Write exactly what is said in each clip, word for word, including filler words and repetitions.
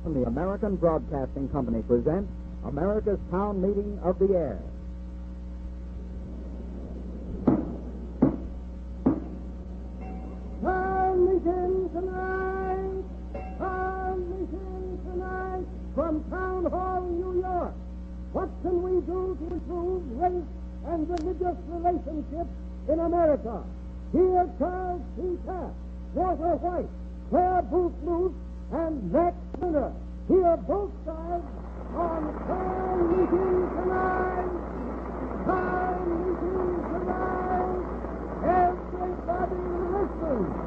The American Broadcasting Company presents America's Town Meeting of the Air. Town meeting tonight! Town meeting tonight from Town Hall, New York. What can we do to improve race and religious relationships in America? Here Charles T. Taft, Walter White, Claire Booth Luce, and Max Miller. Hear both sides on Town Meeting Tonight. Town Meeting Tonight. Everybody listen.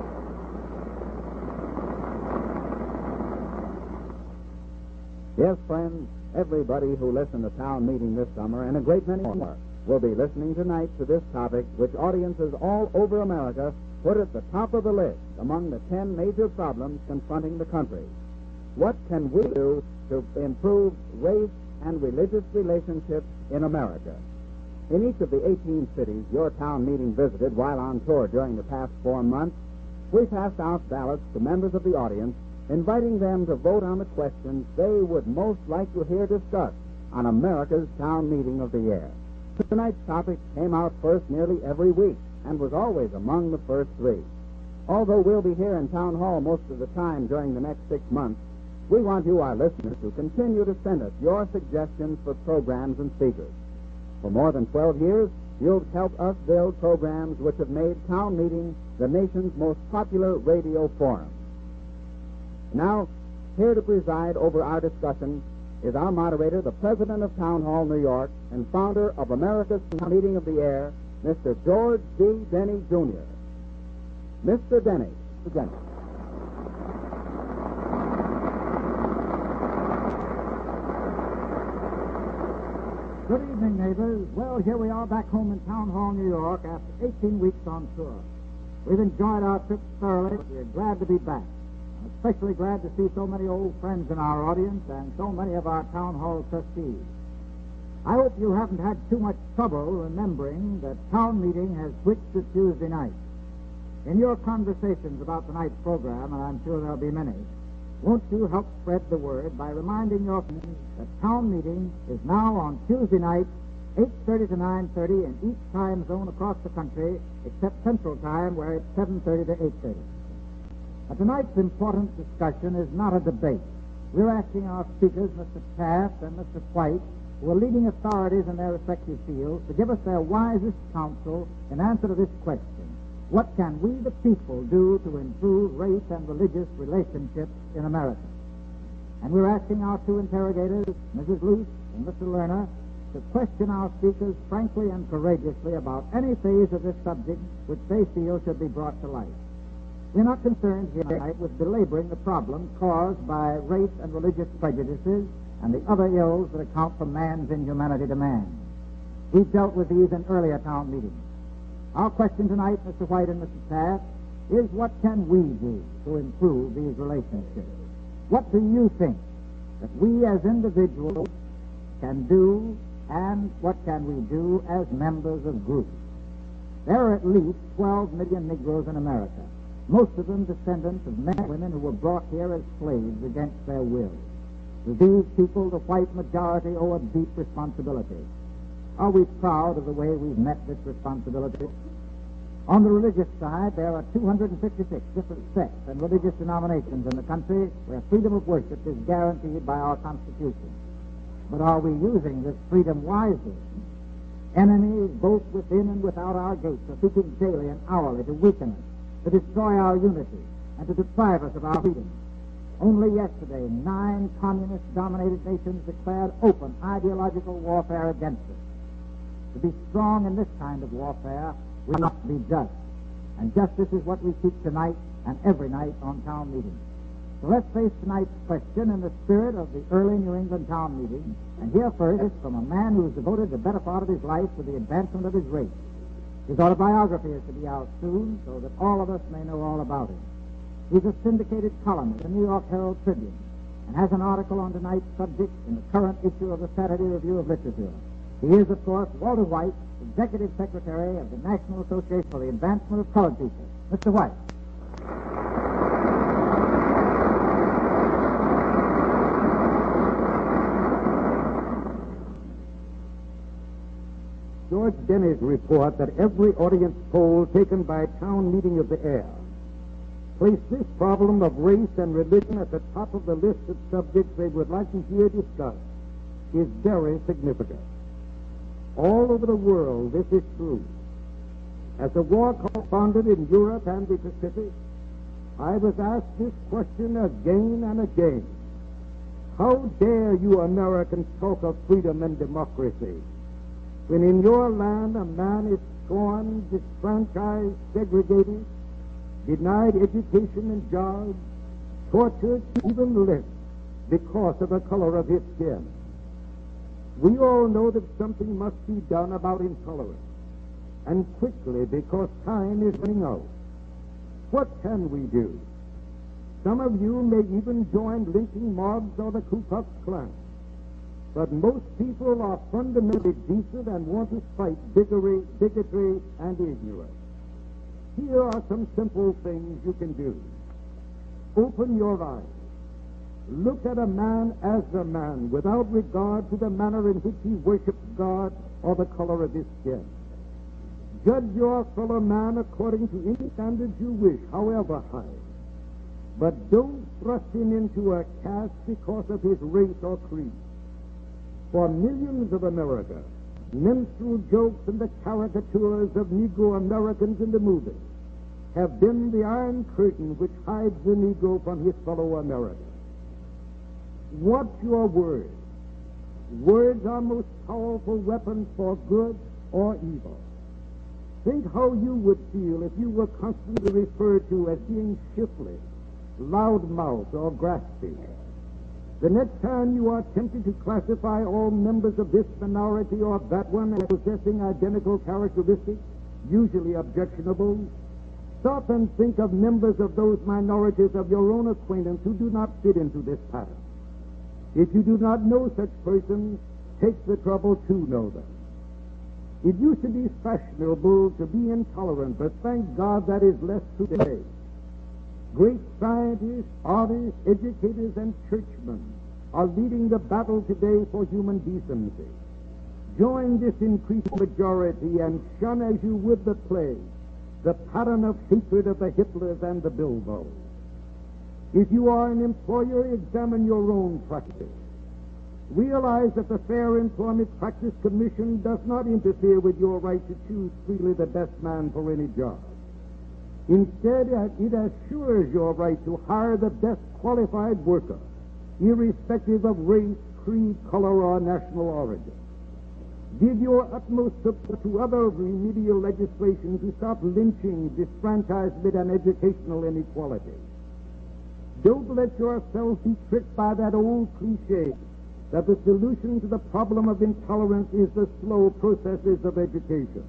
Yes, friends, everybody who listened to Town Meeting this summer, and a great many more, will be listening tonight to this topic, which audiences all over America put at the top of the list among the ten major problems confronting the country. What can we do to improve race and religious relationships in America? In each of the eighteen cities your town meeting visited while on tour during the past four months, we passed out ballots to members of the audience, inviting them to vote on the questions they would most like to hear discussed on America's Town Meeting of the Year. Tonight's topic came out first nearly every week and was always among the first three. Although we'll be here in Town Hall most of the time during the next six months, we want you, our listeners, to continue to send us your suggestions for programs and speakers. For more than twelve years, you've helped us build programs which have made Town Meeting the nation's most popular radio forum. Now, here to preside over our discussion is our moderator, the president of Town Hall, New York, and founder of America's Meeting of the Air, Mister George D. Denny, Junior Mister Denny, Mister Denny. Good evening, neighbors. Well, here we are back home in Town Hall, New York, after eighteen weeks on tour. We've enjoyed our trip thoroughly. We're glad to be back. I'm especially glad to see so many old friends in our audience and so many of our Town Hall trustees. I hope you haven't had too much trouble remembering that town meeting has switched to Tuesday night. In your conversations about tonight's program, and I'm sure there'll be many, won't you help spread the word by reminding your friends that town meeting is now on Tuesday night, eight thirty to nine thirty in each time zone across the country, except Central Time, where it's seven thirty to eight thirty. Now, tonight's important discussion is not a debate. We're asking our speakers, Mister Taft and Mister White, who are leading authorities in their respective fields, to give us their wisest counsel in answer to this question: what can we, the people, do to improve race and religious relationships in America? And we're asking our two interrogators, Missus Luce and Mister Lerner, to question our speakers frankly and courageously about any phase of this subject which they feel should be brought to light. We're not concerned here tonight with belaboring the problem caused by race and religious prejudices and the other ills that account for man's inhumanity to man. We've dealt with these in earlier town meetings. Our question tonight, Mister White and Mister Taft, is what can we do to improve these relationships? What do you think that we as individuals can do, and what can we do as members of groups? There are at least twelve million Negroes in America, most of them descendants of men and women who were brought here as slaves against their will. To these people, the white majority owe a deep responsibility. Are we proud of the way we've met this responsibility? On the religious side, there are two hundred fifty-six different sects and religious denominations in the country where freedom of worship is guaranteed by our Constitution. But are we using this freedom wisely? Enemies, both within and without our gates, are seeking daily and hourly to weaken us, to destroy our unity, and to deprive us of our freedom. Only yesterday, nine communist-dominated nations declared open ideological warfare against us. To be strong in this kind of warfare, we must be just. And justice is what we seek tonight and every night on town meetings. So let's face tonight's question in the spirit of the early New England town meeting, and hear first from a man who's devoted the better part of his life to the advancement of his race. His autobiography is to be out soon, so that all of us may know all about him. He's a syndicated columnist in the New York Herald Tribune, and has an article on tonight's subject in the current issue of the Saturday Review of Literature. He is, of course, Walter White, Executive Secretary of the National Association for the Advancement of Colored People. Mister White. Denny's report that every audience poll taken by a town meeting of the air placed this problem of race and religion at the top of the list of subjects they would like to hear discussed is very significant. All over the world, this is true. As a war correspondent in Europe and the Pacific, I was asked this question again and again. How dare you Americans talk of freedom and democracy when in your land a man is scorned, disfranchised, segregated, denied education and jobs, tortured, even lived because of the color of his skin? We all know that something must be done about intolerance, and quickly, because time is running out. What can we do? Some of you may even join lynching mobs or the Ku Klux Klan, but most people are fundamentally decent and want to fight bigotry, bigotry and ignorance. Here are some simple things you can do. Open your eyes. Look at a man as a man, without regard to the manner in which he worships God or the color of his skin. Judge your fellow man according to any standards you wish, however high. But don't thrust him into a caste because of his race or creed. For millions of America, minstrel jokes and the caricatures of Negro Americans in the movies have been the iron curtain which hides the Negro from his fellow Americans. Watch your words. Words are most powerful weapons for good or evil. Think how you would feel if you were constantly referred to as being shiftless, loudmouthed, or grasping. The next time you are tempted to classify all members of this minority or that one as possessing identical characteristics, usually objectionable, stop and think of members of those minorities of your own acquaintance who do not fit into this pattern. If you do not know such persons, take the trouble to know them. It used to be fashionable to be intolerant, but thank God that is less today. Great scientists, artists, educators, and churchmen are leading the battle today for human decency. Join this increasing majority and shun as you would the plague the pattern of hatred of the Hitlers and the Bilbos. If you are an employer, examine your own practice. Realize that the Fair Employment Practice Commission does not interfere with your right to choose freely the best man for any job. Instead, it assures your right to hire the best qualified worker, irrespective of race, creed, color, or national origin. Give your utmost support to other remedial legislation to stop lynching, disfranchisement, and educational inequality. Don't let yourself be tricked by that old cliche that the solution to the problem of intolerance is the slow processes of education.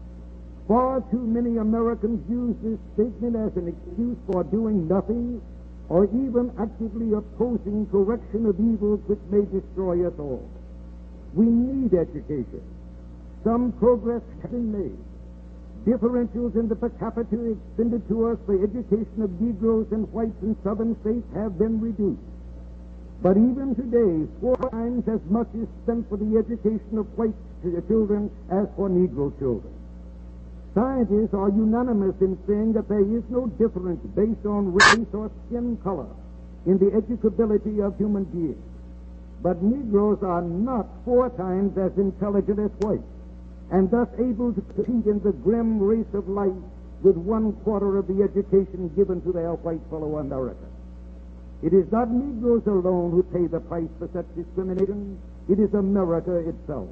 Far too many Americans use this statement as an excuse for doing nothing or even actively opposing correction of evils which may destroy us all. We need education. Some progress has been made. Differentials in the per capita expenditures for education of Negroes and whites in southern states have been reduced. But even today, four times as much is spent for the education of white children as for Negro children. Scientists are unanimous in saying that there is no difference based on race or skin color in the educability of human beings. But Negroes are not four times as intelligent as whites, and thus able to compete in the grim race of life with one quarter of the education given to their white fellow Americans. It is not Negroes alone who pay the price for such discrimination. It is America itself.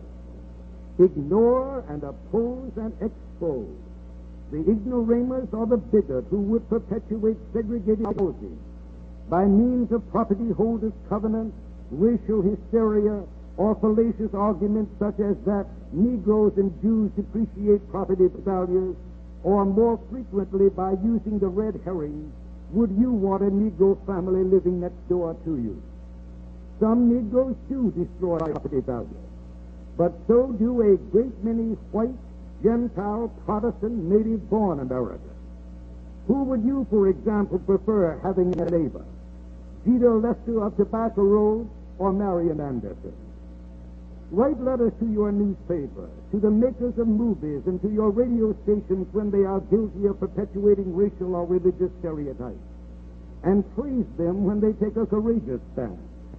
Ignore and oppose and expose the ignoramus or the bigot who would perpetuate segregated housing by means of property holders' covenants, racial hysteria, or fallacious arguments such as that Negroes and Jews depreciate property values, or more frequently by using the red herring, would you want a Negro family living next door to you? Some Negroes do destroy property values, but so do a great many white, Gentile, Protestant, native-born Americans. Who would you, for example, prefer having a neighbor? Jeter Lester of Tobacco Road or Marion Anderson? Write letters to your newspaper, to the makers of movies, and to your radio stations when they are guilty of perpetuating racial or religious stereotypes. And praise them when they take a courageous stand.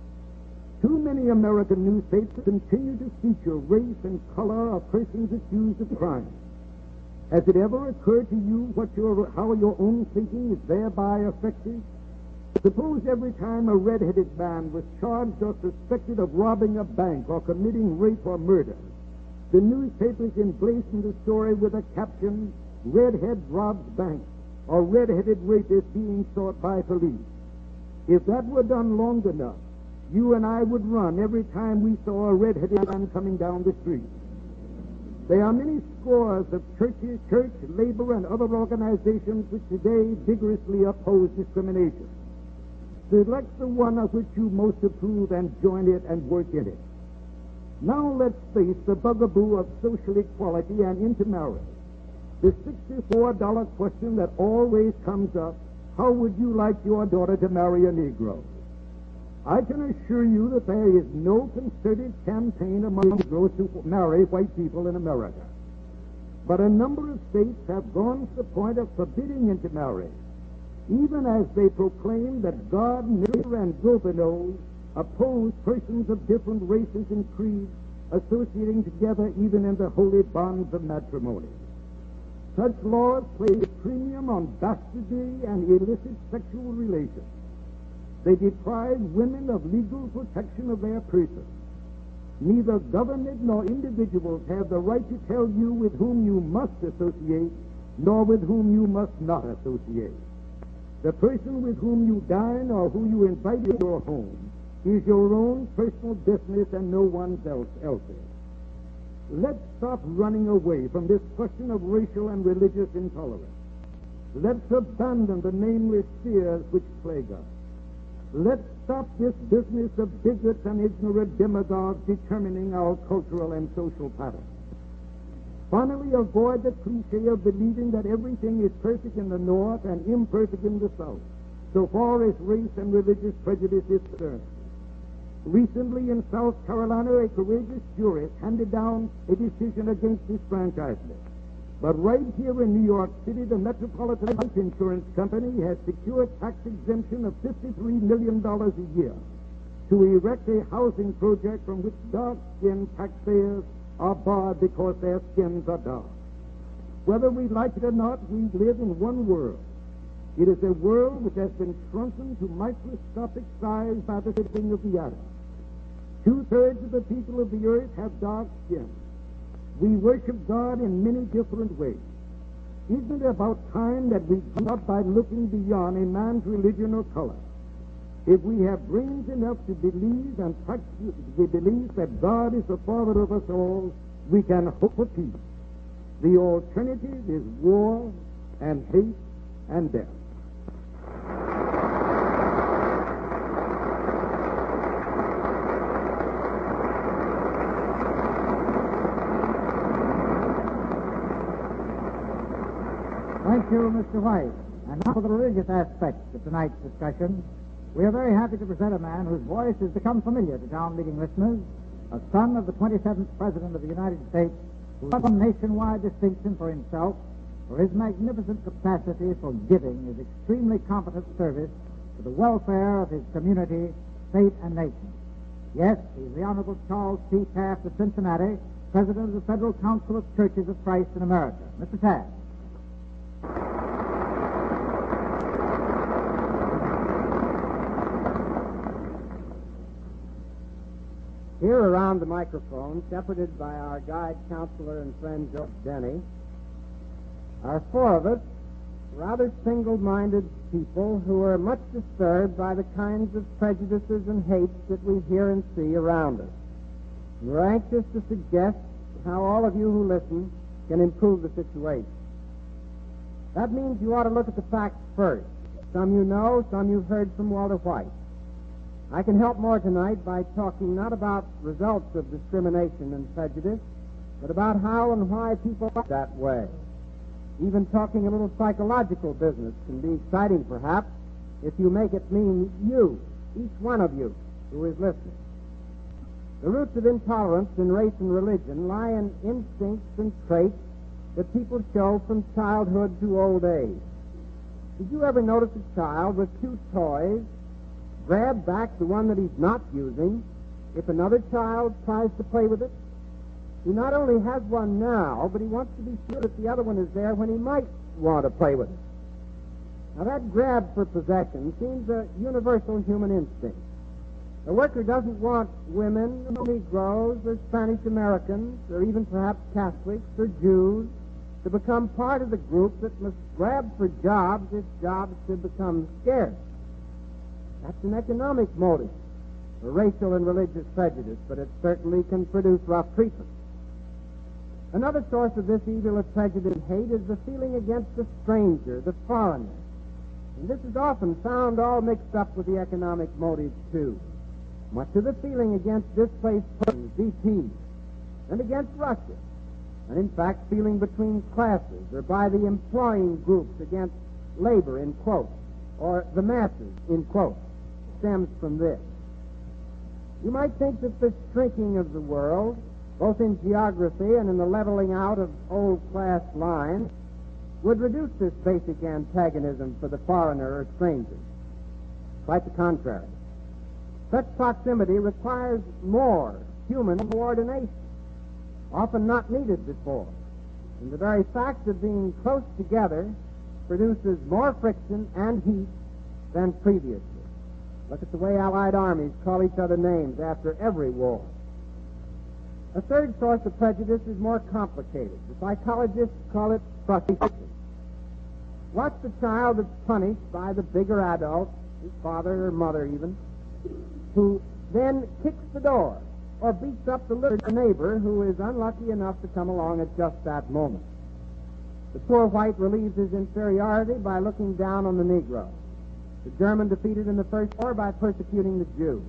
Too many American newspapers continue to feature race and color of persons accused of crime. Has it ever occurred to you what your, how your own thinking is thereby affected? Suppose every time a red-headed man was charged or suspected of robbing a bank or committing rape or murder, the newspapers emblazoned the story with a caption, "Redhead robs bank," or "Red-headed rapist being sought by police." If that were done long enough, you and I would run every time we saw a red-headed man coming down the street. There are many scores of churches, church, labor, and other organizations which today vigorously oppose discrimination. Select the one of which you most approve and join it and work in it. Now let's face the bugaboo of social equality and intermarriage. The sixty-four dollar question that always comes up: how would you like your daughter to marry a Negro? I can assure you that there is no concerted campaign among Negroes to marry white people in America. But a number of states have gone to the point of forbidding intermarriage, even as they proclaim that God, nature, and Gobineau oppose persons of different races and creeds associating together even in the holy bonds of matrimony. Such laws place a premium on bastardy and illicit sexual relations. They deprive women of legal protection of their persons. Neither government nor individuals have the right to tell you with whom you must associate, nor with whom you must not associate. The person with whom you dine or who you invite to your home is your own personal business and no one else else's. Let's stop running away from this question of racial and religious intolerance. Let's abandon the nameless fears which plague us. Let's stop this business of bigots and ignorant demagogues determining our cultural and social patterns. Finally, avoid the cliche of believing that everything is perfect in the North and imperfect in the South, so far as race and religious prejudice is concerned. Recently in South Carolina, a courageous jurist handed down a decision against disfranchisement. But right here in New York City, the Metropolitan Life Insurance Company has secured tax exemption of fifty-three million dollars a year to erect a housing project from which dark-skinned taxpayers are barred because their skins are dark. Whether we like it or not, we live in one world. It is a world which has been shrunken to microscopic size by the splitting of the atom. Two-thirds of the people of the earth have dark skin. We worship God in many different ways. Isn't it about time that we give up by looking beyond a man's religion or color? If we have brains enough to believe and practice the belief that God is the Father of us all, we can hope for peace. The alternative is war and hate and death. Thank you, Mister White. And now for the religious aspect of tonight's discussion. We are very happy to present a man whose voice has become familiar to town meeting listeners, a son of the twenty-seventh President of the United States, who won nationwide distinction for himself for his magnificent capacity for giving his extremely competent service to the welfare of his community, state, and nation. Yes, he's the Honorable Charles T. Taft of Cincinnati, President of the Federal Council of Churches of Christ in America. Mister Taft. Here around the microphone, shepherded by our guide, counselor, and friend George Denny, are four of us rather single-minded people who are much disturbed by the kinds of prejudices and hates that we hear and see around us. We're anxious to suggest how all of you who listen can improve the situation. That means you ought to look at the facts first. Some you know, some you've heard from Walter White. I can help more tonight by talking not about results of discrimination and prejudice, but about how and why people are that way. Even talking a little psychological business can be exciting, perhaps, if you make it mean you, each one of you, who is listening. The roots of intolerance in race and religion lie in instincts and traits that people show from childhood to old age. Did you ever notice a child with two toys grab back the one that he's not using if another child tries to play with it? He not only has one now, but he wants to be sure that the other one is there when he might want to play with it. Now, that grab for possession seems a universal human instinct. The worker doesn't want women, or Negroes, or Spanish Americans, or even perhaps Catholics or Jews to become part of the group that must grab for jobs if jobs should become scarce. That's an economic motive for racial and religious prejudice, but it certainly can produce rough treatment. Another source of this evil of prejudice and hate is the feeling against the stranger, the foreigner. And this is often found all mixed up with the economic motives, too. Much of the feeling against displaced persons, D Ps, and against Russia, and in fact feeling between classes or by the employing groups against labor, in quotes, or the masses, in quotes, stems from this. You might think that the shrinking of the world, both in geography and in the leveling out of old class lines, would reduce this basic antagonism for the foreigner or stranger. Quite the contrary. Such proximity requires more human coordination, often not needed before. And the very fact of being close together produces more friction and heat than previously. Look at the way Allied armies call each other names after every war. A third source of prejudice is more complicated. The psychologists call it frustration. Watch the child that's punished by the bigger adult, his father or mother even, who then kicks the door or beats up the little neighbor who is unlucky enough to come along at just that moment. The poor white relieves his inferiority by looking down on the Negro. The German defeated in the First War by persecuting the Jew.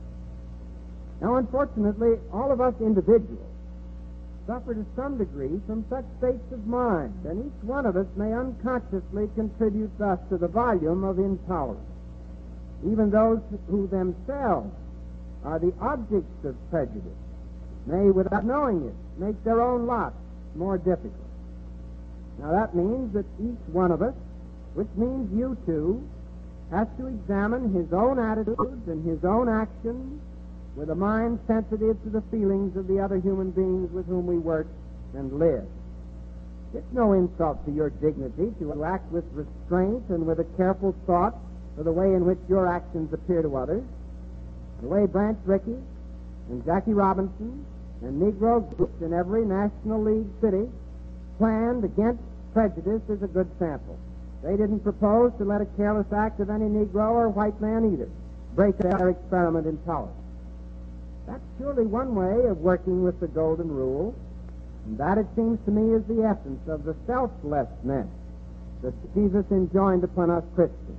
Now, unfortunately, all of us individuals suffer to some degree from such states of mind, and each one of us may unconsciously contribute thus to the volume of intolerance. Even those who themselves are the objects of prejudice may, without knowing it, make their own lot more difficult. Now, that means that each one of us, which means you too, has to examine his own attitudes and his own actions with a mind sensitive to the feelings of the other human beings with whom we work and live. It's no insult to your dignity to act with restraint and with a careful thought for the way in which your actions appear to others. The way Branch Rickey and Jackie Robinson and Negro groups in every National League city planned against prejudice is a good sample. They didn't propose to let a careless act of any Negro or white man either break their experiment in tolerance. That's surely one way of working with the golden rule, and that, it seems to me, is the essence of the selflessness that Jesus enjoined upon us Christians.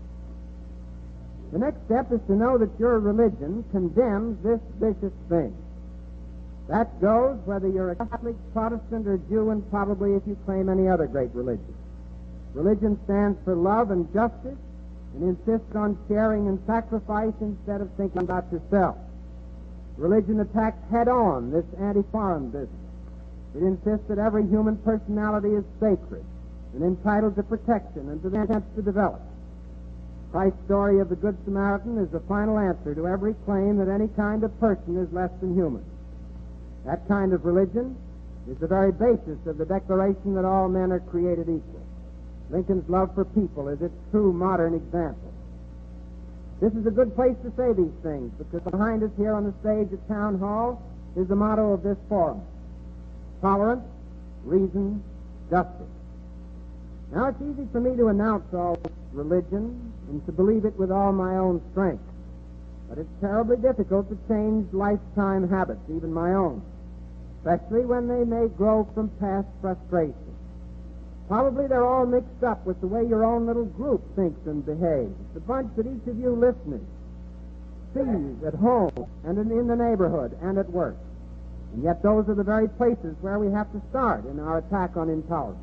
The next step is to know that your religion condemns this vicious thing. That goes whether you're a Catholic, Protestant, or Jew, and probably if you claim any other great religion. Religion stands for love and justice and insists on sharing and sacrifice instead of thinking about yourself. Religion attacks head-on this anti-foreign business. It insists that every human personality is sacred and entitled to protection and to the chance to develop. Christ's story of the Good Samaritan is the final answer to every claim that any kind of person is less than human. That kind of religion is the very basis of the declaration that all men are created equal. Lincoln's love for people is its true modern example. This is a good place to say these things, because behind us here on the stage at Town Hall is the motto of this forum: tolerance, reason, justice. Now, it's easy for me to announce all religion and to believe it with all my own strength, but it's terribly difficult to change lifetime habits, even my own, especially when they may grow from past frustration. Probably they're all mixed up with the way your own little group thinks and behaves, the bunch that each of you listeners sees at home and in, in the neighborhood and at work. And yet those are the very places where we have to start in our attack on intolerance.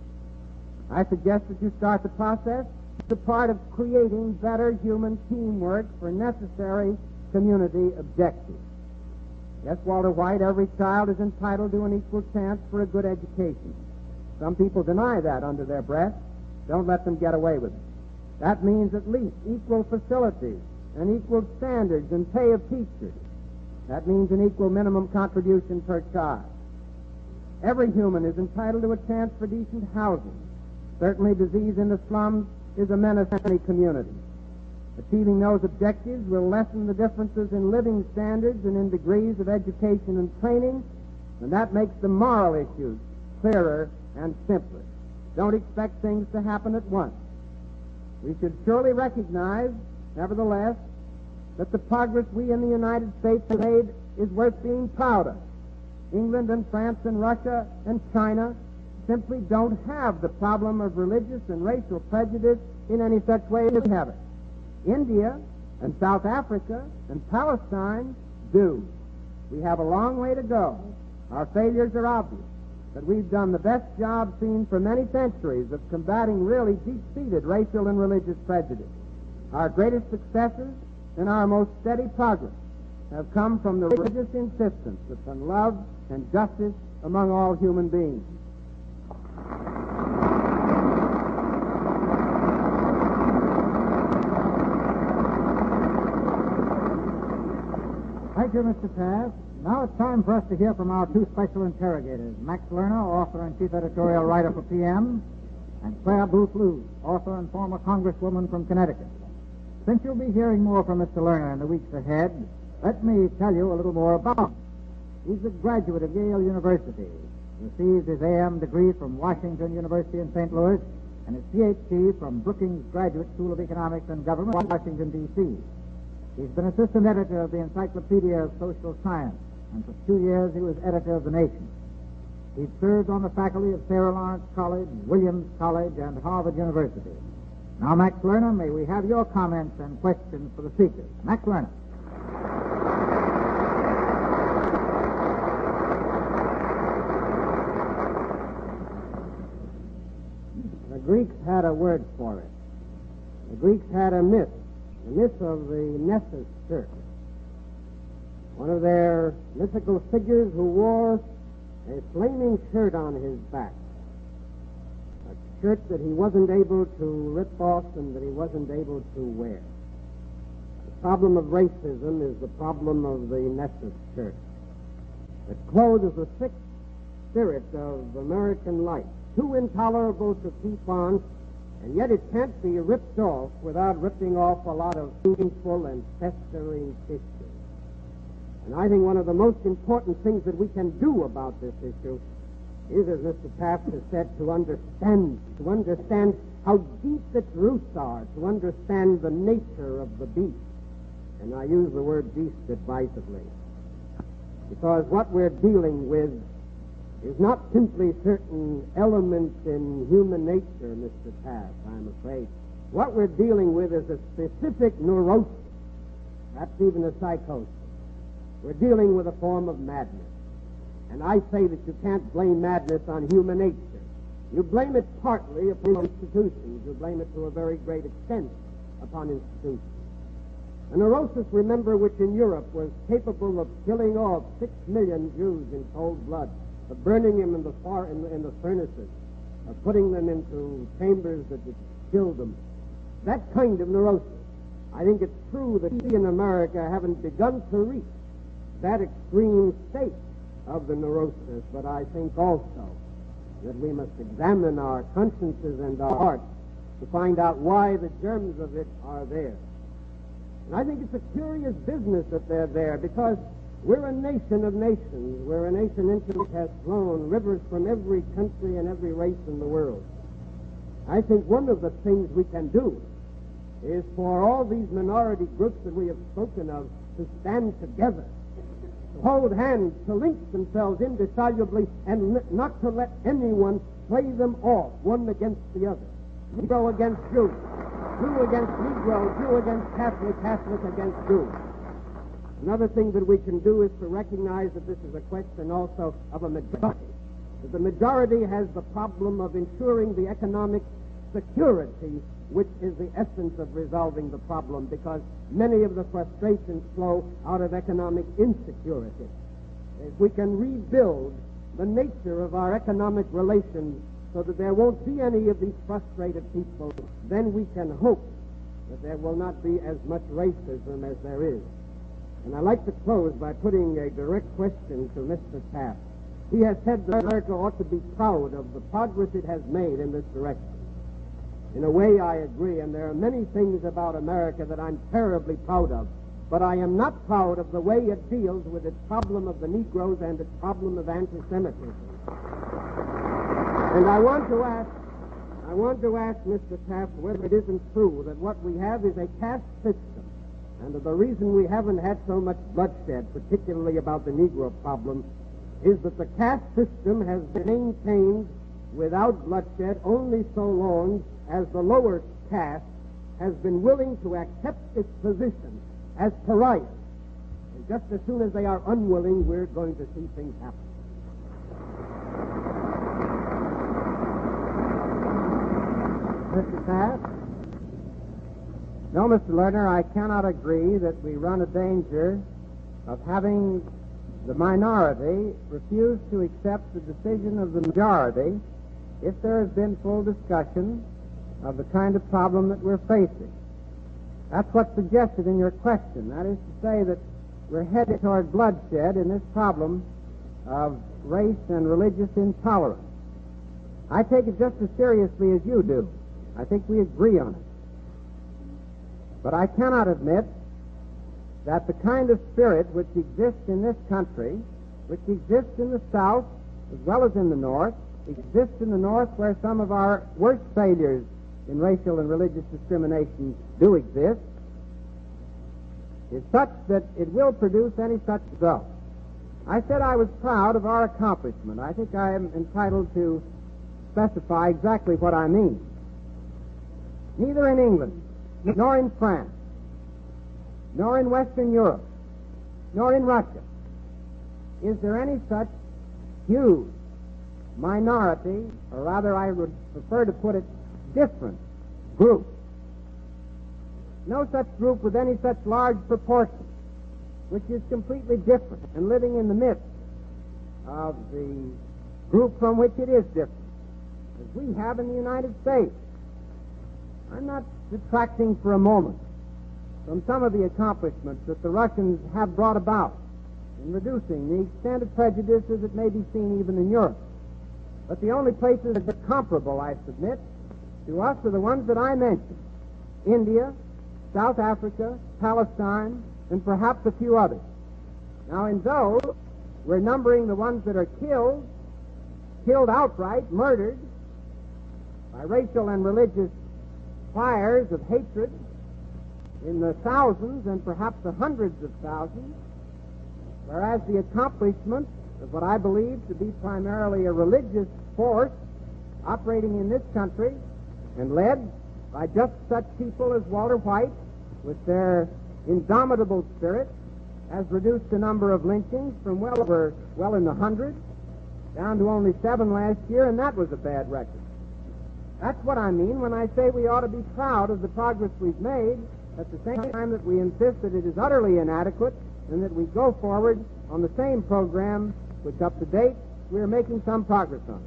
I suggest that you start the process as a part of creating better human teamwork for necessary community objectives. Yes, Walter White, every child is entitled to an equal chance for a good education. Some people deny that under their breath. Don't let them get away with it. That means at least equal facilities and equal standards and pay of teachers. That means an equal minimum contribution per child. Every human is entitled to a chance for decent housing. Certainly disease in the slums is a menace to any community. Achieving those objectives will lessen the differences in living standards and in degrees of education and training, and that makes the moral issues clearer and simpler. Don't expect things to happen at once. We should surely recognize, nevertheless, that the progress we in the United States have made is worth being proud of. England and France and Russia and China simply don't have the problem of religious and racial prejudice in any such way as we have it. India and South Africa and Palestine do. We have a long way to go. Our failures are obvious, but we've done the best job seen for many centuries of combating really deep-seated racial and religious prejudice. Our greatest successes and our most steady progress have come from the religious insistence upon love and justice among all human beings. Thank you, Mister Taft. Now it's time for us to hear from our two special interrogators, Max Lerner, author and chief editorial writer for P M, and Claire Booth Lewis, author and former congresswoman from Connecticut. Since you'll be hearing more from Mister Lerner in the weeks ahead, let me tell you a little more about him. He's a graduate of Yale University, received his A M degree from Washington University in Saint Louis, and his P H D from Brookings Graduate School of Economics and Government, Washington, D C He's been assistant editor of the Encyclopedia of Social Science, and for two years he was editor of The Nation. He's served on the faculty of Sarah Lawrence College, Williams College, and Harvard University. Now, Max Lerner, may we have your comments and questions for the speakers? Max Lerner. The Greeks had a word for it. The Greeks had a myth, the myth of the Nessus church. One of their mythical figures who wore a flaming shirt on his back, a shirt that he wasn't able to rip off and that he wasn't able to wear. The problem of racism is the problem of the Nessus church. It clothes the sick spirit of American life, too intolerable to keep on, and yet it can't be ripped off without ripping off a lot of painful and festering tissue. And I think one of the most important things that we can do about this issue is, as Mister Taft has said, to understand, to understand how deep its roots are, to understand the nature of the beast. And I use the word beast advisedly, because what we're dealing with is not simply certain elements in human nature, Mister Taft, I'm afraid. What we're dealing with is a specific neurosis, perhaps even a psychosis. We're dealing with a form of madness. And I say that you can't blame madness on human nature. You blame it partly upon institutions. You blame it to a very great extent upon institutions. A neurosis, remember, which in Europe was capable of killing off six million Jews in cold blood, of burning them in the, far, in the, in the furnaces, of putting them into chambers that would kill them. That kind of neurosis. I think it's true that we in America haven't begun to reach that extreme state of the neurosis, but I think also that we must examine our consciences and our hearts to find out why the germs of it are there. And I think it's a curious business that they're there, because we're a nation of nations. We're a nation into which has flown rivers from every country and every race in the world. I think one of the things we can do is for all these minority groups that we have spoken of to stand together, to hold hands, to link themselves indissolubly, and n- not to let anyone play them off one against the other. Negro against Jew, Jew against Negro, Jew against Catholic, Catholic against Jew. Another thing that we can do is to recognize that this is a question also of a majority. That the majority has the problem of ensuring the economic security, which is the essence of resolving the problem, because many of the frustrations flow out of economic insecurity. if we can rebuild the nature of our economic relations so that there won't be any of these frustrated people, then we can hope that there will not be as much racism as there is. And I'd like to close by putting a direct question to Mister Taft. He has said that America ought to be proud of the progress it has made in this direction. In a way, I agree, and there are many things about America that I'm terribly proud of, but I am not proud of the way it deals with its problem of the Negroes and its problem of anti-Semitism. And I want to ask, I want to ask Mister Taft whether it isn't true that what we have is a caste system, and that the reason we haven't had so much bloodshed, particularly about the Negro problem, is that the caste system has been maintained without bloodshed only so long as the lower caste has been willing to accept its position as pariahs. And just as soon as they are unwilling, we're going to see things happen. Mister Taft? No, Mister Lerner, I cannot agree that we run a danger of having the minority refuse to accept the decision of the majority if there has been full discussion of the kind of problem that we're facing. That's what's suggested in your question. That is to say that we're headed toward bloodshed in this problem of race and religious intolerance. I take it just as seriously as you do. I think we agree on it. But I cannot admit that the kind of spirit which exists in this country, which exists in the South as well as in the North, exists in the North where some of our worst failures in racial and religious discrimination do exist, is such that it will produce any such result. I said I was proud of our accomplishment. I think I am entitled to specify exactly what I mean. Neither in England, nor in France, nor in Western Europe, nor in Russia is there any such huge minority, or rather I would prefer to put it different group. No such group with any such large proportion, which is completely different and living in the midst of the group from which it is different, as we have in the United States. I'm not detracting for a moment from some of the accomplishments that the Russians have brought about in reducing the extent of prejudices that may be seen even in Europe. But the only places that are comparable, I submit, to us are the ones that I mentioned: India, South Africa, Palestine, and perhaps a few others. Now, in those, we're numbering the ones that are killed, killed outright, murdered by racial and religious fires of hatred in the thousands and perhaps the hundreds of thousands, whereas the accomplishment of what I believe to be primarily a religious force operating in this country and led by just such people as Walter White, with their indomitable spirit, has reduced the number of lynchings from well over, well in the hundreds, down to only seven last year, and that was a bad record. That's what I mean when I say we ought to be proud of the progress we've made, at the same time that we insist that it is utterly inadequate and that we go forward on the same program which, up to date, we are making some progress on.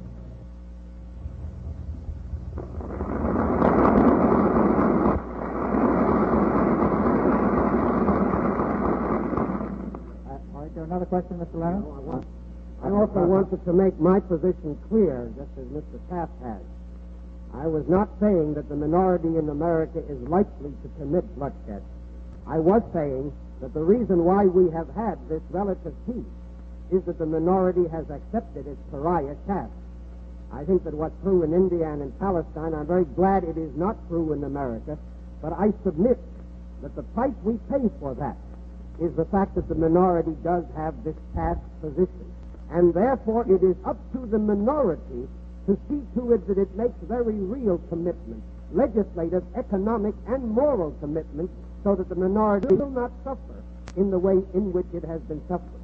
Uh, all right, there another question, Mister Leonard? No, I, want, I also wanted to make my position clear, just as Mister Taft has. I was not saying that the minority in America is likely to commit bloodshed. I was saying that the reason why we have had this relative peace is that the minority has accepted its pariah caste. I think that what's true in India and in Palestine, I'm very glad it is not true in America, but I submit that the price we pay for that is the fact that the minority does have this caste position. And therefore it is up to the minority to see to it that it makes very real commitments, legislative, economic, and moral commitments, so that the minority will not suffer in the way in which it has been suffering.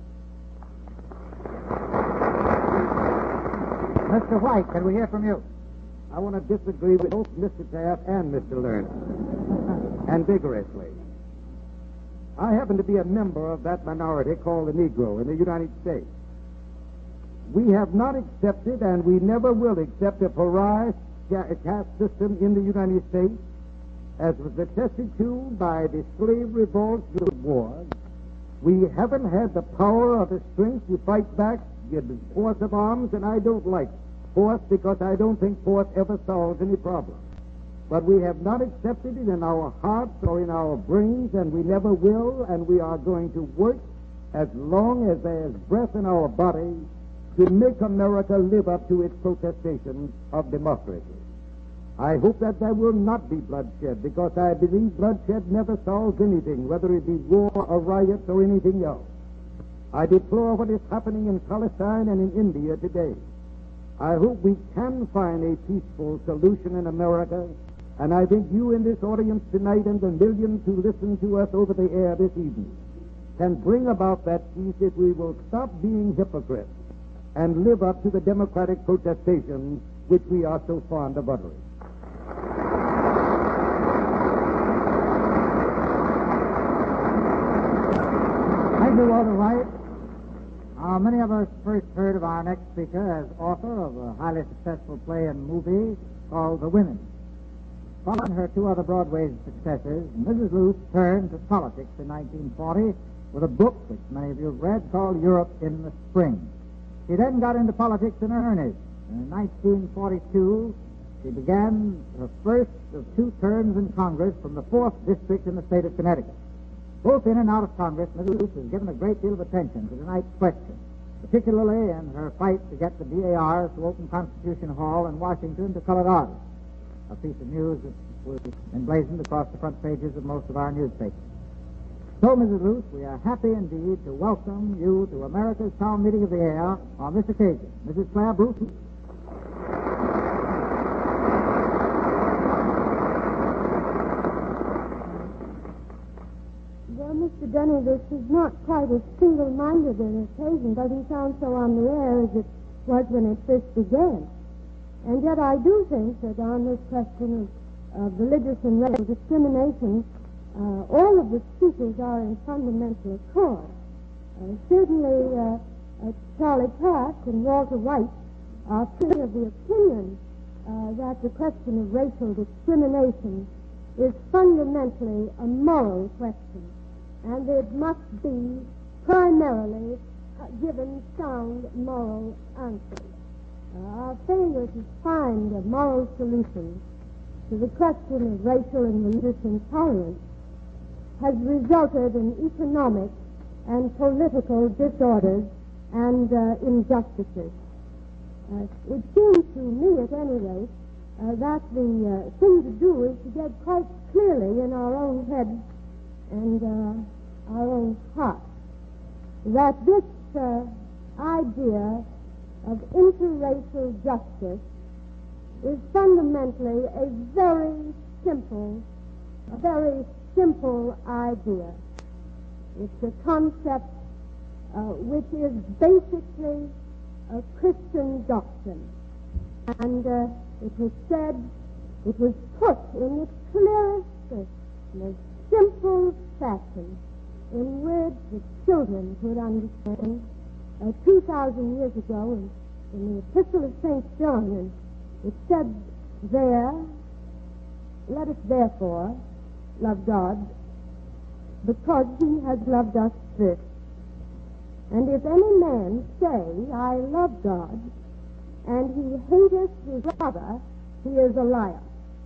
Mister White, can we hear from you? I want to disagree with both Mister Taft and Mister Lerner, and vigorously. I happen to be a member of that minority called the Negro in the United States. We have not accepted, and we never will accept, a pariah caste system in the United States, as was attested to by the slave revolts of wars. We haven't had the power or the strength to fight back with force of arms, and I don't like force because I don't think force ever solves any problem. But we have not accepted it in our hearts or in our brains, and we never will, and we are going to work as long as there is breath in our body to make America live up to its protestations of democracy. I hope that there will not be bloodshed, because I believe bloodshed never solves anything, whether it be war or riots or anything else. I deplore what is happening in Palestine and in India today. I hope we can find a peaceful solution in America, and I think you in this audience tonight and the millions who listen to us over the air this evening can bring about that peace if we will stop being hypocrites and live up to the democratic protestations which we are so fond of uttering. Thank you, Walter White. Uh, many of us first heard of our next speaker as author of a highly successful play and movie called The Women. Following her two other Broadway successes, Missus Luce turned to politics in nineteen forty with a book which many of you have read called Europe in the Spring. She then got into politics in earnest. In nineteen forty-two, she began her first of two terms in Congress from the fourth District in the state of Connecticut. Both in and out of Congress, Missus Luce has given a great deal of attention to tonight's question, particularly in her fight to get the D A Rs to open Constitution Hall in Washington to colored artists, a piece of news that was emblazoned across the front pages of most of our newspapers. So, Missus Luce, we are happy indeed to welcome you to America's Town Meeting of the Air on this occasion. Missus Claire Bruce. Well, Mister Denny, this is not quite as single-minded an occasion. Doesn't sound so on the air as it was when it first began. And yet I do think that on this question of, of religious and racial discrimination, uh, all of the speakers are in fundamental accord. Uh, certainly, uh, uh, Charlie Taft and Walter White are fully of the opinion uh, that the question of racial discrimination is fundamentally a moral question, and it must be primarily uh, given sound moral answers. Uh, our failure to find a moral solution to the question of racial and religious intolerance has resulted in economic and political disorders and uh, injustices. Uh, it seems to me, at any rate, uh, that the uh, thing to do is to get quite clearly in our own heads and uh, our own hearts that this uh, idea of interracial justice is fundamentally a very simple, a very simple idea. It's a concept uh, which is basically a Christian doctrine. And uh, it was said, it was put in the clearest, most simple fashion in words that children could understand uh, two thousand years ago in, in the Epistle of Saint John. And it said there, let us therefore love God because he has loved us first. And if any man say, I love God, and he hateth his brother, he is a liar.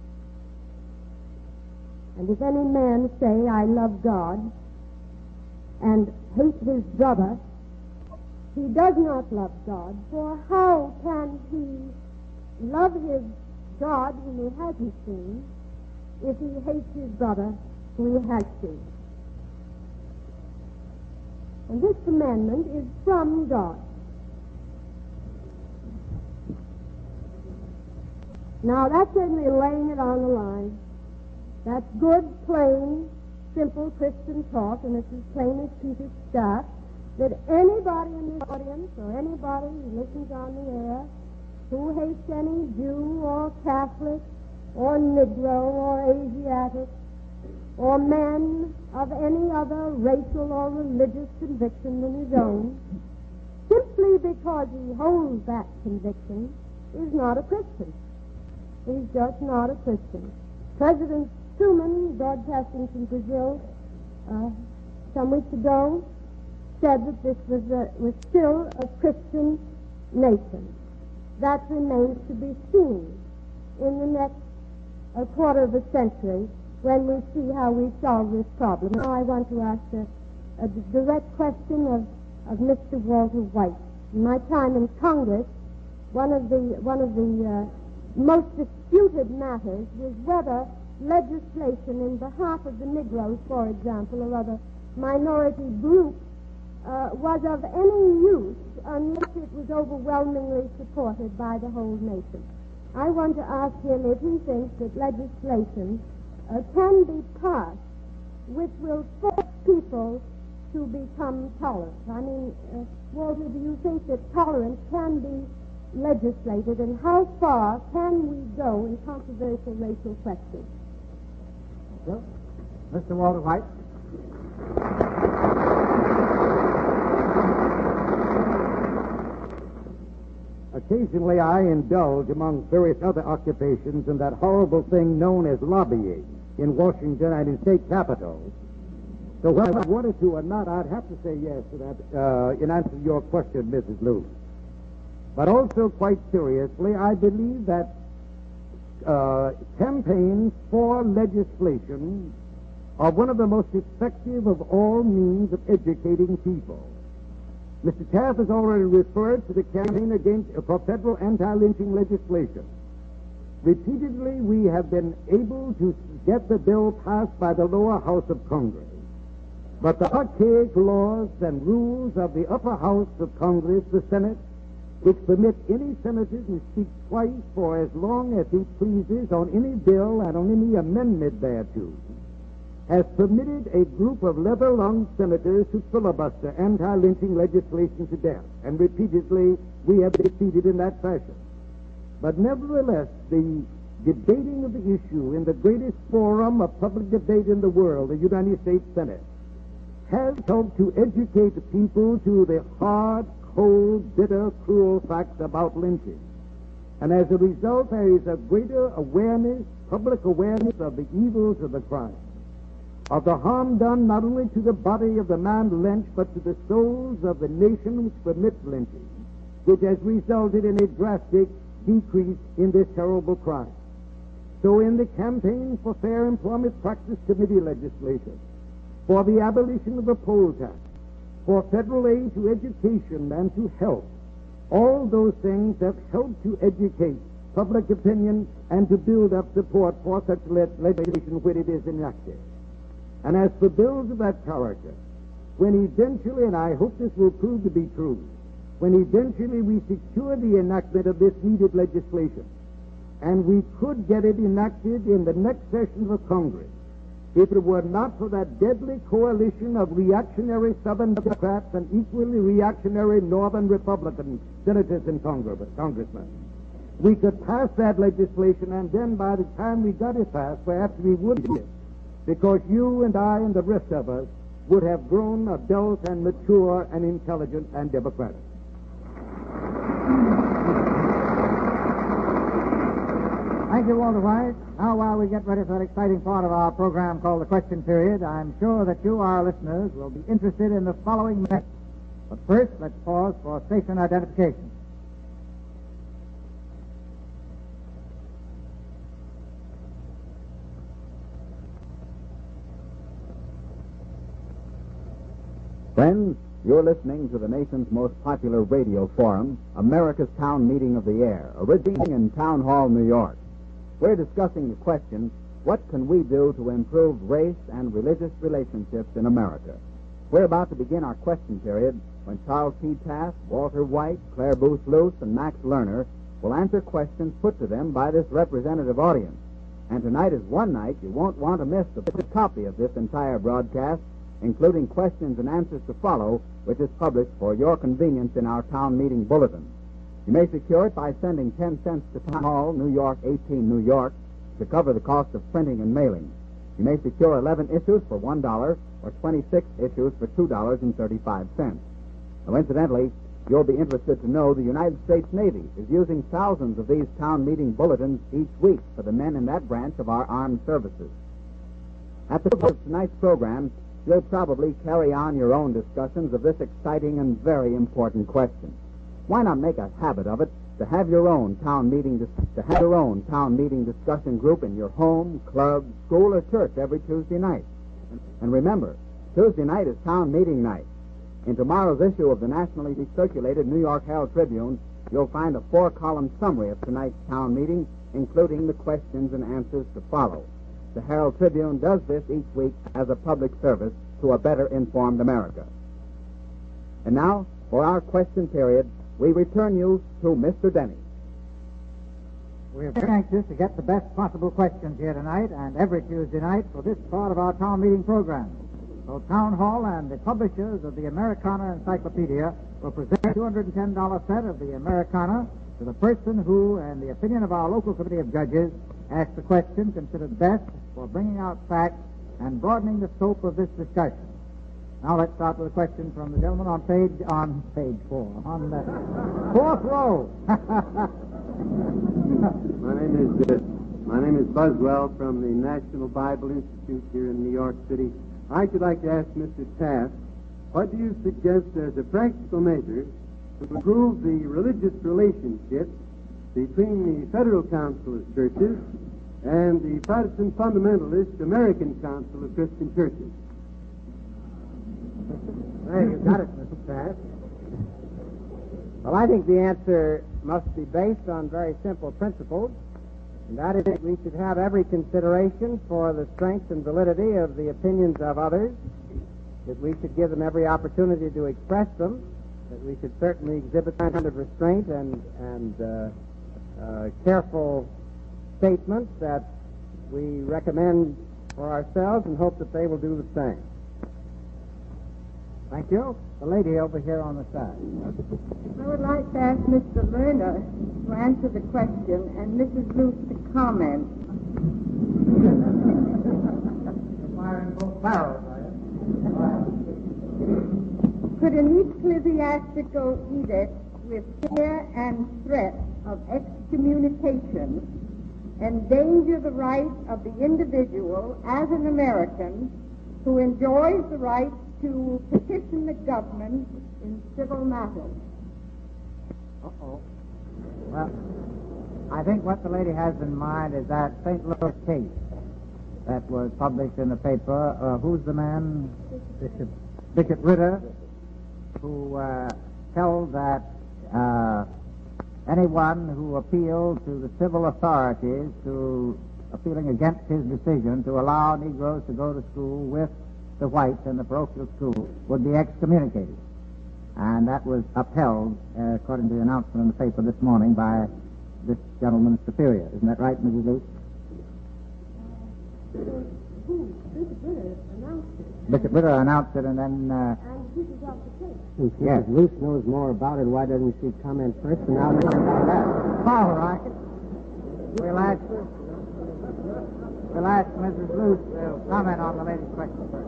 And if any man say, I love God, and hate his brother, he does not love God. For how can he love his God whom he hasn't seen, if he hates his brother whom he has seen? And this commandment is from God. Now, that's certainly laying it on the line. That's good, plain, simple Christian talk, and it's as plain as Peter's staff, that anybody in this audience or anybody who listens on the air who hates any Jew or Catholic or Negro or Asiatic or man of any other racial or religious conviction than his own, simply because he holds that conviction, is not a Christian. He's just not a Christian. President Truman, broadcasting from Brazil uh, some weeks ago, said that this was, a, was still a Christian nation. That remains to be seen in the next a quarter of a century when we see how we solve this problem. Now I want to ask a, a direct question of, of Mister Walter White. In my time in Congress, one of the one of the uh, most disputed matters was whether legislation in behalf of the Negroes, for example, or other minority groups, uh, was of any use unless it was overwhelmingly supported by the whole nation. I want to ask him if he thinks that legislation uh, can be passed which will force people to become tolerant. I mean, uh, Walter, do you think that tolerance can be legislated, and how far can we go in controversial racial questions? So, Mister Walter White. Occasionally I indulge among various other occupations in that horrible thing known as lobbying in Washington and in state capitals. So whether I wanted to or not, I'd have to say yes to that uh, in answer to your question, Missus Lewis. But also, quite seriously, I believe that uh, campaigns for legislation are one of the most effective of all means of educating people. Mister Taft has already referred to the campaign against uh, for federal anti-lynching legislation. Repeatedly, we have been able to get the bill passed by the lower house of Congress. But the archaic laws and rules of the upper house of Congress, the Senate, which permit any senator to speak twice for as long as he pleases on any bill and on any amendment thereto, has permitted a group of leather-lunged senators to filibuster anti-lynching legislation to death, and repeatedly we have been defeated in that fashion. But nevertheless, the debating of the issue in the greatest forum of public debate in the world, the United States Senate, has helped to educate the people to the hard, cold, bitter, cruel facts about lynching. And as a result, there is a greater awareness, public awareness of the evils of the crime, of the harm done not only to the body of the man lynched, but to the souls of the nation which permits lynching, which has resulted in a drastic decrease in this terrible crime. So in the campaign for Fair Employment Practice Committee legislation, for the abolition of the poll tax, for federal aid to education and to health, all those things have helped to educate public opinion and to build up support for such le- legislation when it is enacted. And as for bills of that character, when eventually, and I hope this will prove to be true, when eventually we secure the enactment of this needed legislation, and we could get it enacted in the next session of Congress, if it were not for that deadly coalition of reactionary Southern Democrats and equally reactionary Northern Republican senators and congressmen, we could pass that legislation, and then by the time we got it passed, perhaps we would get it, because you and I and the rest of us would have grown adult and mature and intelligent and democratic. Thank you, Walter White. Now, while we get ready for that exciting part of our program called the Question Period, I'm sure that you, our listeners, will be interested in the following message. But first, let's pause for station identification. Friends, you're listening to the nation's most popular radio forum, America's Town Meeting of the Air, originating in Town Hall, New York. We're discussing the question, what can we do to improve race and religious relationships in America? We're about to begin our question period when Charles P. Taft, Walter White, Claire Booth Luce, and Max Lerner will answer questions put to them by this representative audience. And tonight is one night you won't want to miss the copy of this entire broadcast, including questions and answers to follow, which is published for your convenience in our town meeting bulletin. You may secure it by sending ten cents to Town Hall, New York, eighteen New York, to cover the cost of printing and mailing. You may secure eleven issues for one dollar or twenty-six issues for two dollars and thirty-five cents. Now, incidentally, you'll be interested to know the United States Navy is using thousands of these town meeting bulletins each week for the men in that branch of our armed services. At the close of tonight's program, you'll probably carry on your own discussions of this exciting and very important question. Why not make a habit of it to have your own town meeting dis- to have your own town meeting discussion group in your home, club, school, or church every Tuesday night? And remember, Tuesday night is town meeting night. In tomorrow's issue of the nationally circulated New York Herald Tribune, you'll find a four-column summary of tonight's town meeting, including the questions and answers to follow. The Herald Tribune does this each week as a public service to a better informed America. And now, for our question period, we return you to Mister Denny. We're very anxious to get the best possible questions here tonight and every Tuesday night for this part of our town meeting program. So Town Hall and the publishers of the Americana Encyclopedia will present a two hundred ten dollars set of the Americana to the person who, in the opinion of our local committee of judges, asks the question considered best for bringing out facts and broadening the scope of this discussion. Now let's start with a question from the gentleman on page on page four, on the fourth row. My name is uh, my name is Buswell from the National Bible Institute here in New York City. I should like to ask Mister Taft, what do you suggest as a practical measure to improve the religious relationship between the Federal Council of Churches and the Protestant Fundamentalist American Council of Christian Churches? Well, you got it, Mister Taft. Well, I think the answer must be based on very simple principles, and that is that we should have every consideration for the strength and validity of the opinions of others, that we should give them every opportunity to express them, that we should certainly exhibit some kind of restraint and, and uh, uh, careful statements that we recommend for ourselves and hope that they will do the same. Thank you. The lady over here on the side. I would like to ask Mister Lerner to answer the question and Missus Luce to comment. You're firing both barrels, are you? Could an ecclesiastical edict with fear and threat of excommunication endanger the right of the individual as an American who enjoys the right to petition the government in civil matters? Uh-oh. Well, I think what the lady has in mind is that Saint Louis case that was published in the paper. Uh, who's the man? Bishop. Bishop Ritter, who uh, held that uh, anyone who appealed to the civil authorities to appealing against his decision to allow Negroes to go to school with the whites in the parochial school would be excommunicated. And that was upheld, uh, according to the announcement in the paper this morning, by this gentleman's superior. Isn't that right, Missus Luce? Who? Bishop Ritter announced it. Bishop Ritter announced it, and then... Uh, And he was off the case. Since Yes. Missus Luce knows more about it, why doesn't she comment first and I'll listen about that? all right. We'll ask, we'll ask Missus Luce to comment on the lady's question first.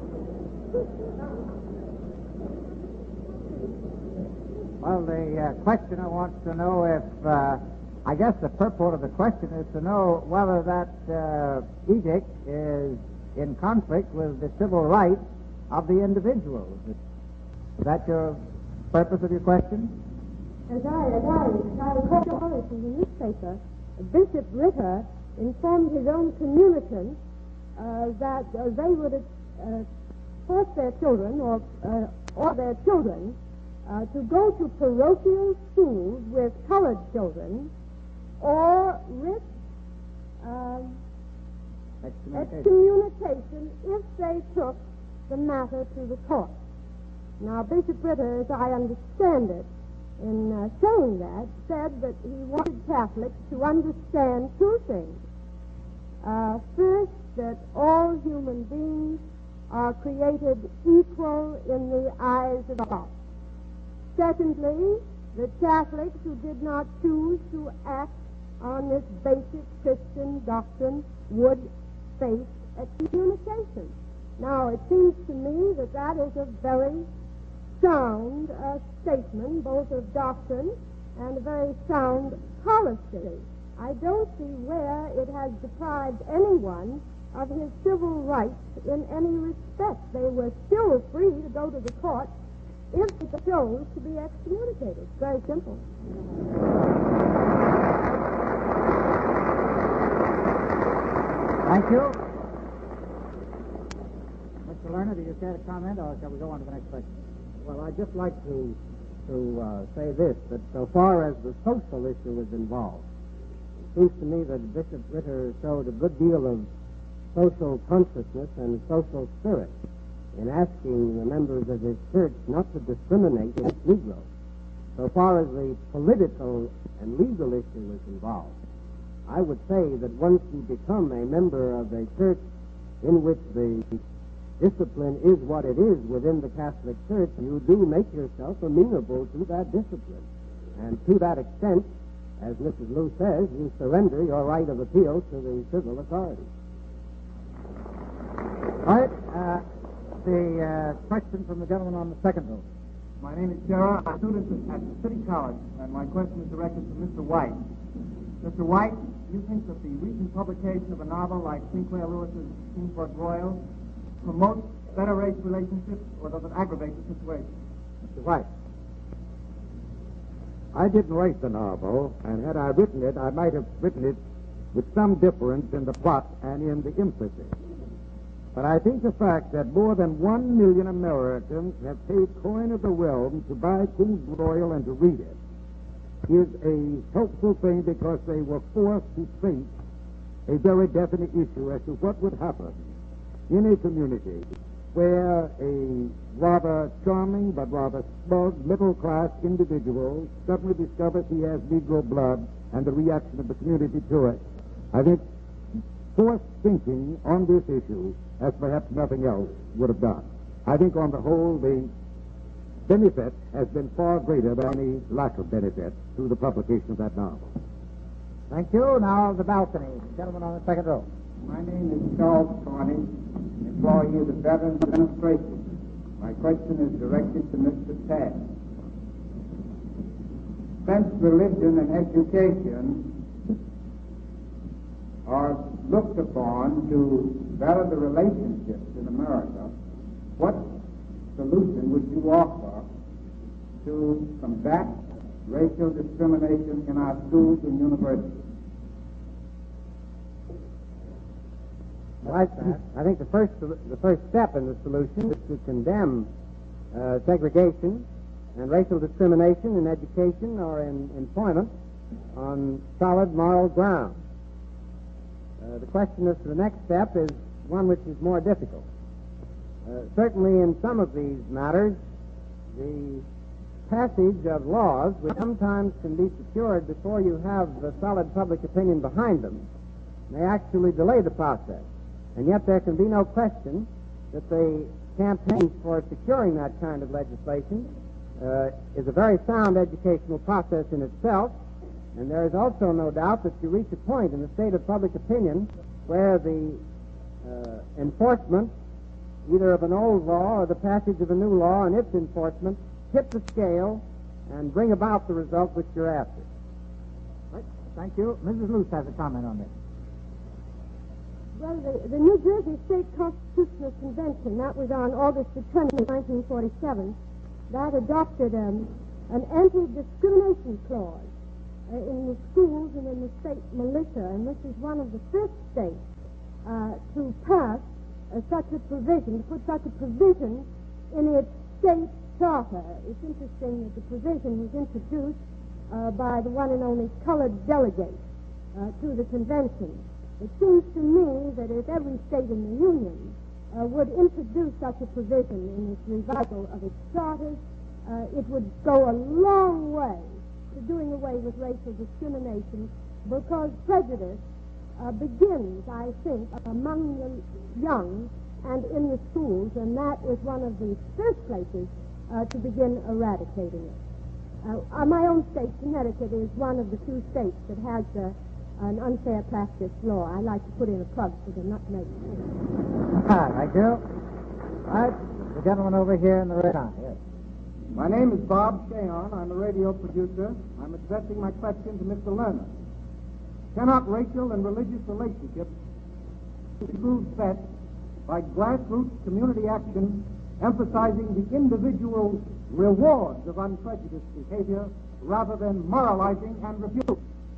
Well, the uh, questioner wants to know if, uh, I guess the purport of the question is to know whether that uh, edict is in conflict with the civil rights of the individuals. Is that your purpose of your question? As I, as I, as I read in the newspaper, Bishop Ritter informed his own communicants uh, that uh, they would uh, force their children or, uh, or their children uh, to go to parochial schools with colored children or risk um, excommunication if they took the matter to the court. Now, Bishop Ritter, as I understand it, in uh, saying that, said that he wanted Catholics to understand two things. Uh, first, that all human beings are created equal in the eyes of God. Secondly, that Catholics who did not choose to act on this basic Christian doctrine would face excommunication. Now, it seems to me that that is a very sound uh, statement, both of doctrine and a very sound policy. I don't see where it has deprived anyone of his civil rights in any respect. They were still free to go to the court if they chose to be excommunicated. It's very simple. Thank you. Mister Lerner, do you care to comment, or shall we go on to the next question? Well, I'd just like to to uh, say this, that so far as the social issue is involved, it seems to me that Bishop Ritter showed a good deal of social consciousness and social spirit in asking the members of his church not to discriminate against Negroes. So far as the political and legal issue is involved, I would say that once you become a member of a church in which the discipline is what it is within the Catholic Church, you do make yourself amenable to that discipline. And to that extent, as Missus Lou says, you surrender your right of appeal to the civil authorities. All right. Uh, the uh, question from the gentleman on the second row. My name is Shara. I'm a student at the City College, and my question is directed to Mister White. Mister White, do you think that the recent publication of a novel like Sinclair Lewis's Kingsport Royal promotes better race relationships, or does it aggravate the situation? Mister White. I didn't write the novel, and had I written it, I might have written it with some difference in the plot and in the emphasis. But I think the fact that more than one million Americans have paid coin of the realm to buy King's Royal and to read it is a helpful thing, because they were forced to face a very definite issue as to what would happen in a community where a rather charming but rather smug middle-class individual suddenly discovers he has Negro blood and the reaction of the community to it. I think forced thinking on this issue, as perhaps nothing else would have done. I think on the whole the benefit has been far greater than any lack of benefit through the publication of that novel. Thank you. Now the balcony. The gentleman on the second row. My name is Charles Carney, employee of the Veterans Administration. My question is directed to Mister Taft. Since religion and education are looked upon to better the relationships in America, what solution would you offer to combat racial discrimination in our schools and universities? Well, I, I think the first the first step in the solution is to condemn uh, segregation and racial discrimination in education or in employment on solid moral grounds. Uh, the question as to the next step is one which is more difficult. Uh, certainly in some of these matters, the passage of laws, which sometimes can be secured before you have the solid public opinion behind them, may actually delay the process. And yet there can be no question that the campaign for securing that kind of legislation uh, is a very sound educational process in itself. And there is also no doubt that you reach a point in the state of public opinion where the uh, enforcement, either of an old law or the passage of a new law and its enforcement, tip the scale and bring about the result which you're after. Right. Thank you. Missus Luce has a comment on this. Well, the, the New Jersey State Constitutional Convention, that was on August the twentieth, nineteen forty-seven, that adopted um, an anti-discrimination clause uh, in the schools and in the state militia, and this is one of the first states uh, to pass uh, such a provision, to put such a provision in its state charter. It's interesting that the provision was introduced uh, by the one and only colored delegate uh, to the convention. It seems to me that if every state in the Union uh, would introduce such a provision in its revival of its charters, uh, it would go a long way to doing away with racial discrimination, because prejudice uh, begins, I think, among the young and in the schools, and that is one of the first places uh, to begin eradicating it. Uh, my own state, Connecticut, is one of the few states that has uh, an unfair practice law. I like to put in a plug for the nutmeg. Ah, thank you. Right, the gentleman over here in the red eye. Yes. My name is Bob Shayon. I'm a radio producer. I'm addressing my question to Mister Lerner. Cannot racial and religious relationships be improved best by grassroots community action emphasizing the individual rewards of unprejudiced behavior rather than moralizing and rebuke?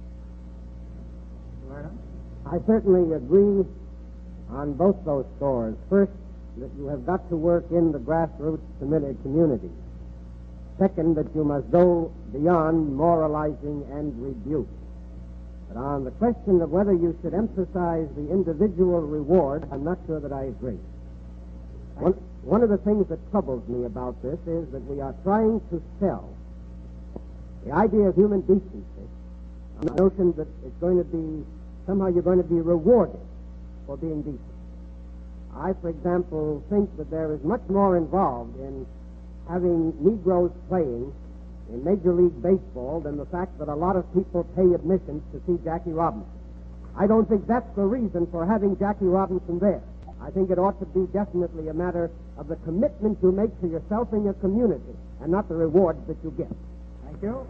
I certainly agree on both those scores. First, that you have got to work in the grassroots community. Second, that you must go beyond moralizing and rebuke. But on the question of whether you should emphasize the individual reward, I'm not sure that I agree. One, one of the things that troubles me about this is that we are trying to sell the idea of human decency on the notion that it's going to be, somehow you're going to be rewarded for being decent. I, for example, think that there is much more involved in having Negroes playing in Major League Baseball than the fact that a lot of people pay admissions to see Jackie Robinson. I don't think that's the reason for having Jackie Robinson there. I think it ought to be definitely a matter of the commitment you make to yourself and your community, and not the rewards that you get. Thank you.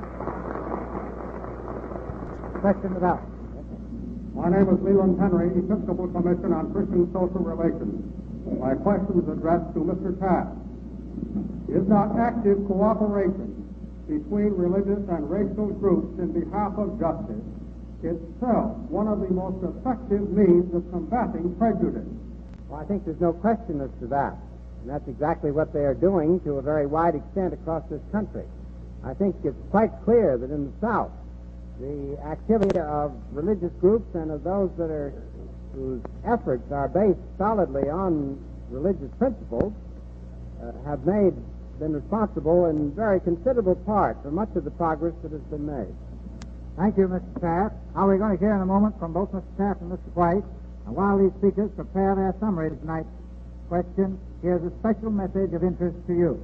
Question about. My name is Leland Henry, Episcopal Commission on Christian Social Relations. My question is addressed to Mister Taft. Is not active cooperation between religious and racial groups in behalf of justice itself one of the most effective means of combating prejudice? Well, I think there's no question as to that. And that's exactly what they are doing to a very wide extent across this country. I think it's quite clear that in the South, the activity of religious groups and of those that are whose efforts are based solidly on religious principles uh, have made been responsible in very considerable part for much of the progress that has been made. Thank you, Mister Taft. Now we're going to hear in a moment from both Mister Taft and Mister White. And while these speakers prepare their summary of tonight's question, here's a special message of interest to you.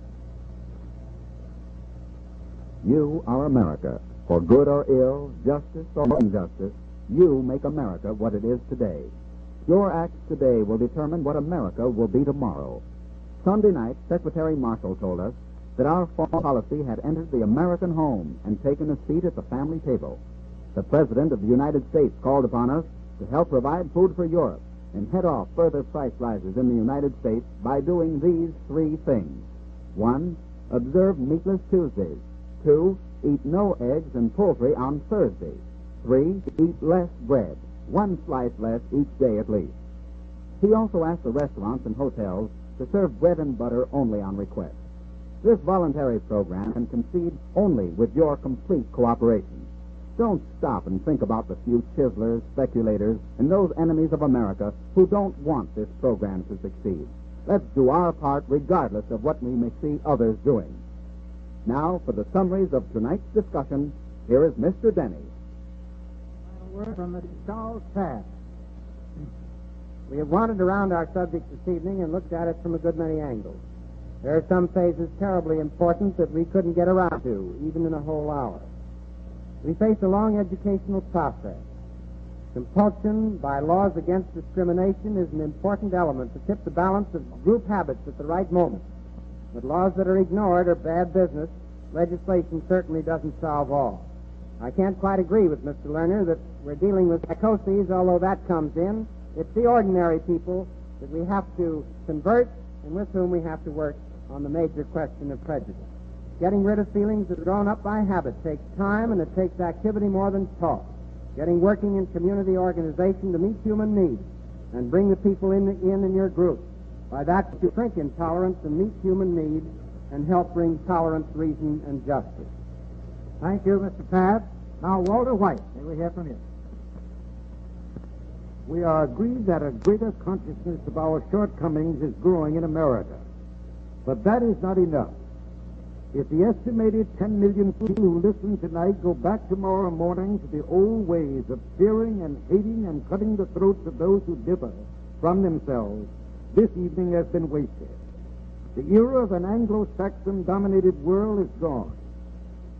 You are America. For good or ill, justice or injustice, you make America what it is today. Your acts today will determine what America will be tomorrow. Sunday night, Secretary Marshall told us that our foreign policy had entered the American home and taken a seat at the family table. The President of the United States called upon us to help provide food for Europe and head off further price rises in the United States by doing these three things. One, observe Meatless Tuesdays. Two, eat no eggs and poultry on Thursday. Three, eat less bread, one slice less each day at least. He also asked the restaurants and hotels to serve bread and butter only on request. This voluntary program can succeed only with your complete cooperation. Don't stop and think about the few chiselers, speculators, and those enemies of America who don't want this program to succeed. Let's do our part regardless of what we may see others doing. Now, for the summaries of tonight's discussion, here is Mister Denny. Final word from Mister Charles Taft. We have wandered around our subject this evening and looked at it from a good many angles. There are some phases terribly important that we couldn't get around to, even in a whole hour. We face a long educational process. Compulsion by laws against discrimination is an important element to tip the balance of group habits at the right moment. But laws that are ignored are bad business. Legislation certainly doesn't solve all. I can't quite agree with Mister Lerner that we're dealing with psychoses, although that comes in. It's the ordinary people that we have to convert and with whom we have to work on the major question of prejudice. Getting rid of feelings that are grown up by habit takes time, and it takes activity more than talk. Getting working in community organization to meet human needs and bring the people in, in in your group. By that, you shrink intolerance and meet human needs and help bring tolerance, reason, and justice. Thank you, Mister Taft. Now, Walter White, may we hear from you? We are agreed that a greater consciousness of our shortcomings is growing in America. But that is not enough. If the estimated ten million people who listen tonight go back tomorrow morning to the old ways of fearing and hating and cutting the throats of those who differ from themselves, this evening has been wasted. The era of an Anglo-Saxon-dominated world is gone.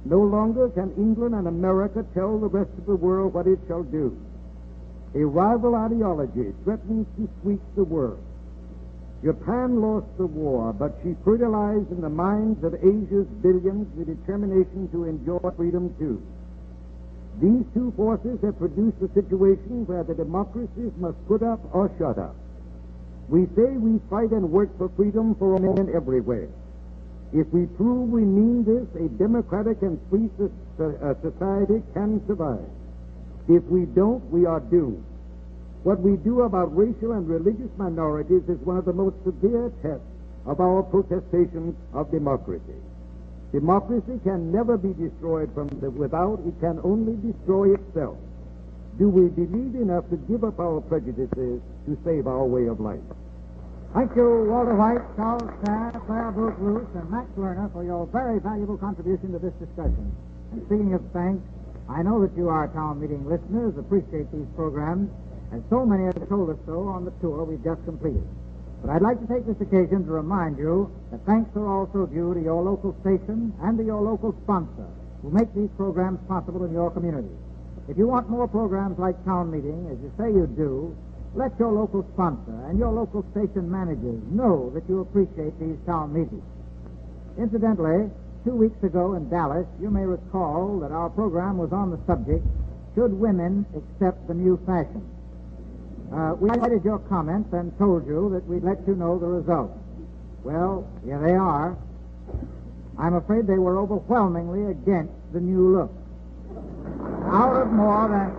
No longer can England and America tell the rest of the world what it shall do. A rival ideology threatens to sweep the world. Japan lost the war, but she fertilized in the minds of Asia's billions the determination to enjoy freedom too. These two forces have produced a situation where the democracies must put up or shut up. We say we fight and work for freedom for all men everywhere. If we prove we mean this, a democratic and free society can survive. If we don't, we are doomed. What we do about racial and religious minorities is one of the most severe tests of our protestations of democracy. Democracy can never be destroyed from the without. It can only destroy itself. Do we believe enough to give up our prejudices to save our way of life? Thank you, Walter White, Charles Taft, Claire Booth Luce, and Max Lerner for your very valuable contribution to this discussion. And speaking of thanks, I know that you, our town meeting listeners, appreciate these programs, as so many have told us so on the tour we've just completed. But I'd like to take this occasion to remind you that thanks are also due to your local station and to your local sponsor who make these programs possible in your community. If you want more programs like Town Meeting, as you say you do, let your local sponsor and your local station managers know that you appreciate these town meetings. Incidentally, two weeks ago in Dallas, you may recall that our program was on the subject, should women accept the new fashion? Uh, we highlighted your comments and told you that we'd let you know the results. Well, here they are. I'm afraid they were overwhelmingly against the new look. Out of more than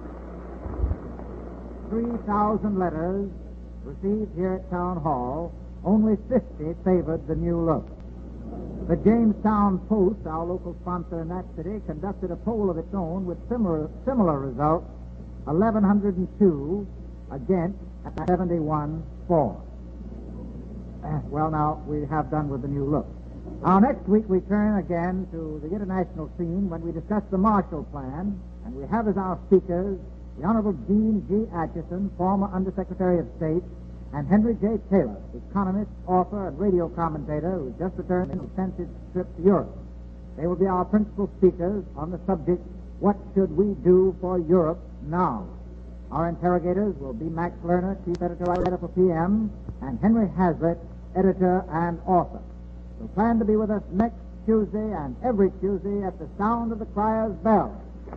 three thousand letters received here at Town Hall, only fifty favored the new look. The Jamestown Post, our local sponsor in that city, conducted a poll of its own with similar, similar results, eleven oh two against, seventy-one for. Uh, well, now, we have done with the new look. Now, next week we turn again to the international scene when we discuss the Marshall Plan, and we have as our speakers the Honorable Dean G. Acheson, former Undersecretary of State, and Henry J. Taylor, economist, author, and radio commentator who just returned from an extensive trip to Europe. They will be our principal speakers on the subject, what should we do for Europe now? Our interrogators will be Max Lerner, Chief Editor for P M, and Henry Hazlitt, Editor and author. So plan to be with us next Tuesday and every Tuesday at the sound of the crier's bell.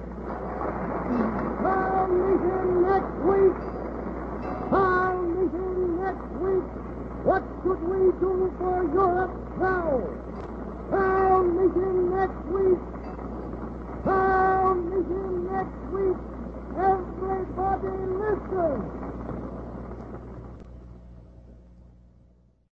Town meeting next week! Town meeting next week! What should we do for Europe now? Town meeting next week! Town meeting next week! Everybody listen!